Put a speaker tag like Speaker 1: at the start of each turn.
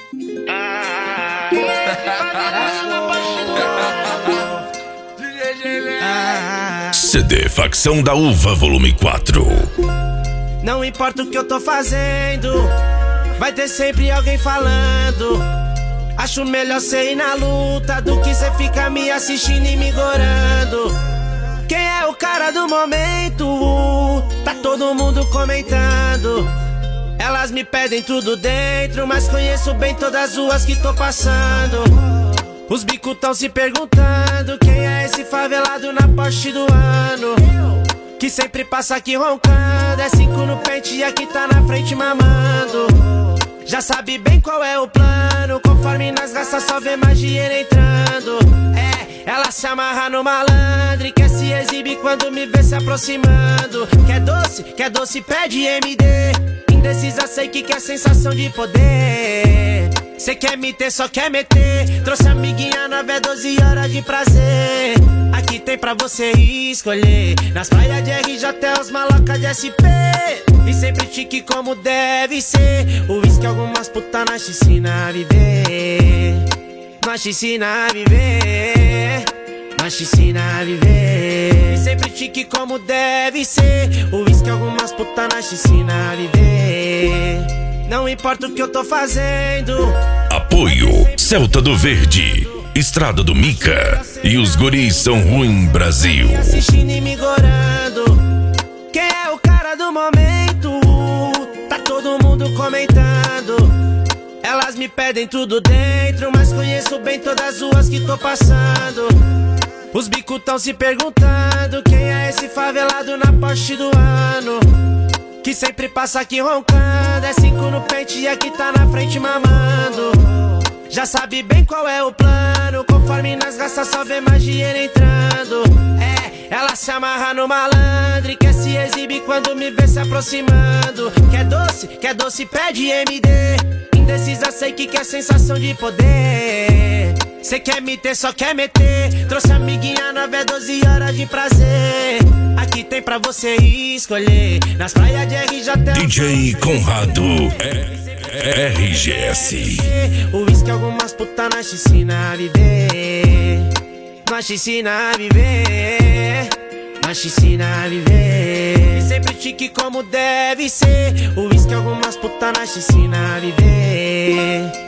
Speaker 1: CD Facção da Uva Volume 4.
Speaker 2: Não importa o que eu tô fazendo, vai ter sempre alguém falando. Acho melhor cê ir na luta do que cê ficar me assistindo e me gorando. Quem é o cara do momento? Tá todo mundo comentando. Elas me pedem tudo dentro, mas conheço bem todas as ruas que tô passando. Os bicos tão se perguntando quem é esse favelado na Porsche do ano, que sempre passa aqui roncando. É 5 no pente e aqui tá na frente mamando. Já sabe bem qual é o plano, conforme nas raças só vê mais dinheiro entrando. Ela se amarra no malandro e quer se exibir quando me vê se aproximando. Quer doce, pede MD. Indecisa, sei que quer sensação de poder. Cê quer me ter, só quer meter. Trouxe amiguinha nova, é 12 horas de prazer. Aqui tem pra você escolher. Nas praias de RJ até os malocas de SP. E sempre chique como deve ser. O uísque algumas putas nós te ensina a viver. Nós te ensina a viver. Nós te ensina a viver. E sempre chique como deve ser. O uísque algumas putas nós te ensina a viver. Não importa o que eu tô fazendo.
Speaker 1: Apoio Celta do Verde, Estrada do Mica e os guris são ruim Brasil.
Speaker 2: Assistindo e me gorando. Quem é o cara do momento? Tá todo mundo comentando. Elas me pedem tudo dentro, mas conheço bem todas as ruas que tô passando. Os bicos tão se perguntando quem é esse favelado na Porsche do ano, que sempre passa aqui roncando. É 5 no pente e aqui tá na frente mamando. Já sabe bem qual é o plano, conforme nas raças só vê mais dinheiro entrando. Ela se amarra no malandro e quer se exibir quando me vê se aproximando. Quer doce, pede MD. Indecisa, sei que quer sensação de poder. Cê quer me ter, só quer meter. Trouxe amiguinha nova, é 12 horas de prazer. Aqui tem pra você escolher. Nas praias de RJ
Speaker 1: DJ Conrado RGS.
Speaker 2: O uísque algumas putas nós te ensina a viver. Nós te ensina a viver. Nós te ensina a viver. E sempre chique como deve ser. O uísque algumas putas nós te ensina a viver.